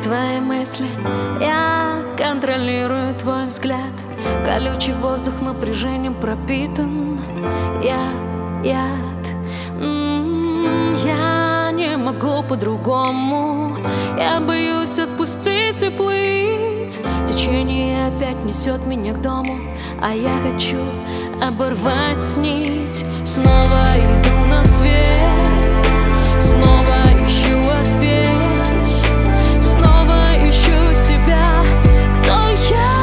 твои мысли, я контролирую твой взгляд. Колючий воздух напряжением пропитан. Я яд. Я не могу по-другому. Я боюсь отпустить и плыть. Течение опять несет меня к дому, а я хочу оборвать нить. Снова иду на свет, снова ищу ответ, снова ищу себя. Кто я?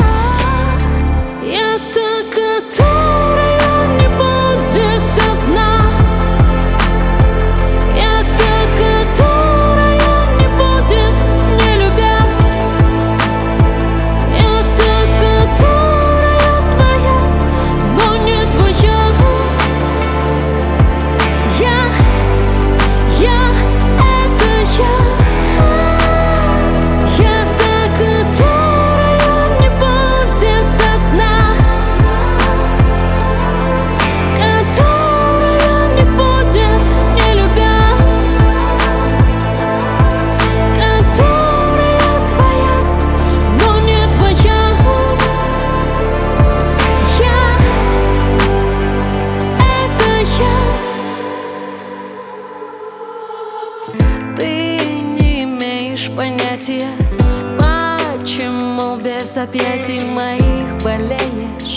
Я та, которая не будет одна. Я та, которая не будет, не любя. Я та, которая твоя, но не твоя. Это я. Я та, которая не будет одна, которая не будет, не любя, которая твоя, но не твоя. Это я. Ты не имеешь понятия, почему без объятий моих болеешь.